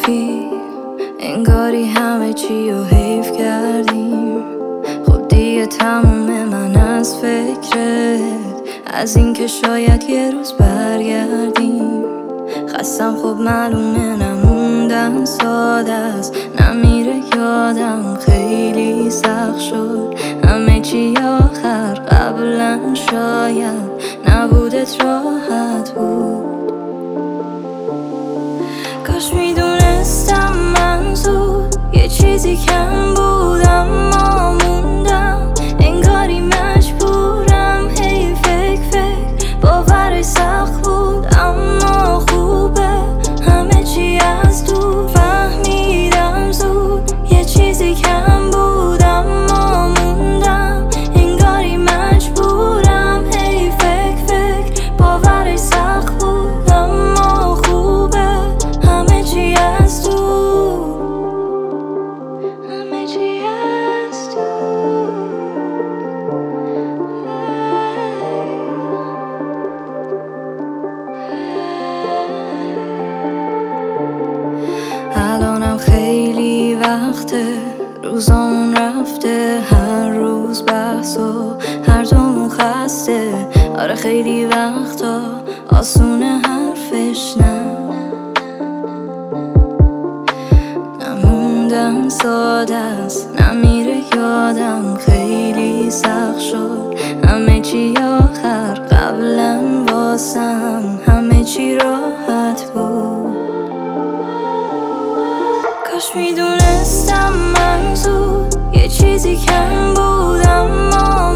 گفتی انگاری همه چی رو حیف کردیم. خب دیگه تموم من از فکرت، از اینکه شاید یه روز برگردیم. خستم خب معلومه نموندم ساده است، نمیره یادم خیلی سخت شد همه چی آخر. قبلا شاید نبودت راحت بود. کاش میدونستم من زود یه چیزی کم بود، اما موندم انگاری مجبورم. هی فکر باورش سخت بود اما خوبه همه چی از دور. فهمیدم زود یه چیزی کم بود اما موندم انگاری مجبورم. هی فکر باورش سخت بود اما خوبه همه چی از دور. همه چی از دور. الانم خیلی وقته روزامون رفته، هر روز بحث و هر دومون خسته. آره خیلی وقتا آسونه حرفش نموندم ساده است، نمیره یادم خیلی سخت شد همه چی آخر. قبلا واسم همه چی راحت بود. کاش میدونستم من زود یه چیزی کم بود اما